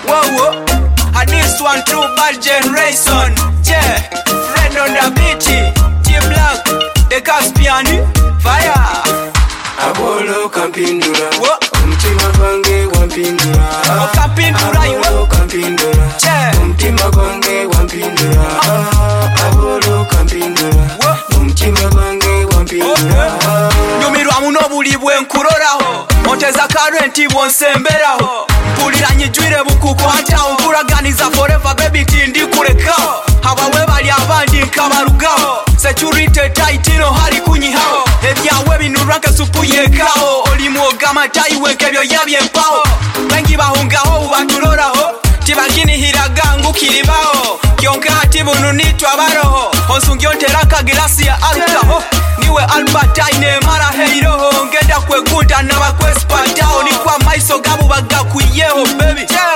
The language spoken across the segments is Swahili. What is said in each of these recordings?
Whoa, and this one true bad generation. Yeah, Red on the beach, T-Black, the Caspian, fire. Apollo Campindura, Whoa, Umtima Gwange Wampindura, oh Campindura, Apollo Campindura, yeah, Umtima Gwange Wampindura, Apollo Campindura, Umtima Gwange Wampindura. Nyumirwa muno buli bwe nkuroraho, Monteza Current bwonsemberaho, mpulira nyijwire bukukwata, nkuraganiza forever baby tindi kurekaho, abawe bali abandi nkabarugaho, security tight ino hali kunyihaho, ebyawe binurwa nke supu yekaho, oli mwoga matayiwe nkebyo yabyempaho, bengi bahungaho ubaturoraho, tibakinihiraga ngukiribaho, kyonka ati bunu nitwa baroho, onsungyo nteraka gilasi ya alkaho, niwe Albertine mara heiroho, ngenda kwegunda nabakwespatao, nikwa maiso gabu bagakwiyeho baby, yeah.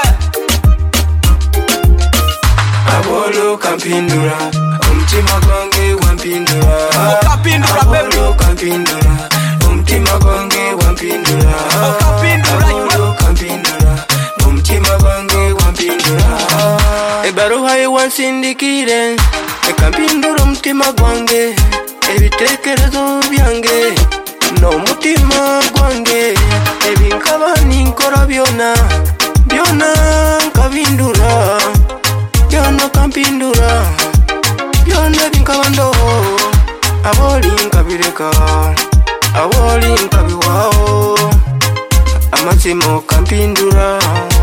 Apollo Campindura, Umtima Gwange Wampindura, Oh Campindura baby, Apollo Campindura, Umtima Gwange Wampindura, oh Campindura, Apollo Campindura, Umtima Gwange Wampindura. Ebaruha ewansindikire, Campindura Umtima Gwange, ebitekerezo byange, n'omutima gwange, ebinkaba ninkora byona, byona nkabindura, byona Campindura, byona binkaba ndoho, aboli nkabireka, aboli nkabiwaho, amazimo Campindura.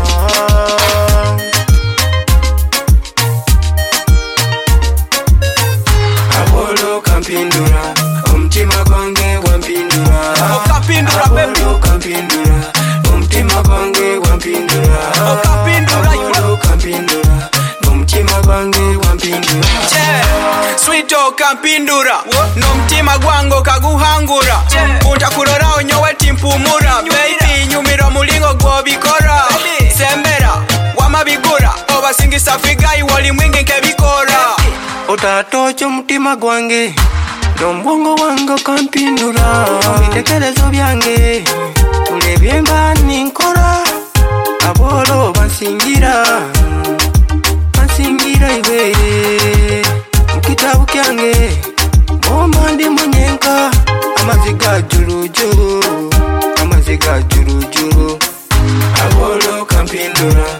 Apollo Campindura, Umtima Gwange Wampindura, oh Campindura baby, Apollo Campindura, Umtima Gwange Wampindura, oh Campindura, Apollo Campindura, Umtima Gwange Wampindura. yeah. Sweet oh Campindura, n'omutima gwange kaguhangura, untakuroraho nyowe timpumura, baby nyumira mulingo gwobikora, sembera wamabigura, obasingisa figayi wali mwingi nkebikora, Otatocho mutima gwange, n'obwongo bwange Campindura, ebitekerezo byange, ulebye mba ninkora, Apollo bansingira, bansingira iwe, mukitabu kyange, mboma ndi munyenka, amaziga juluju, amaziga juluju, Apollo Campindura.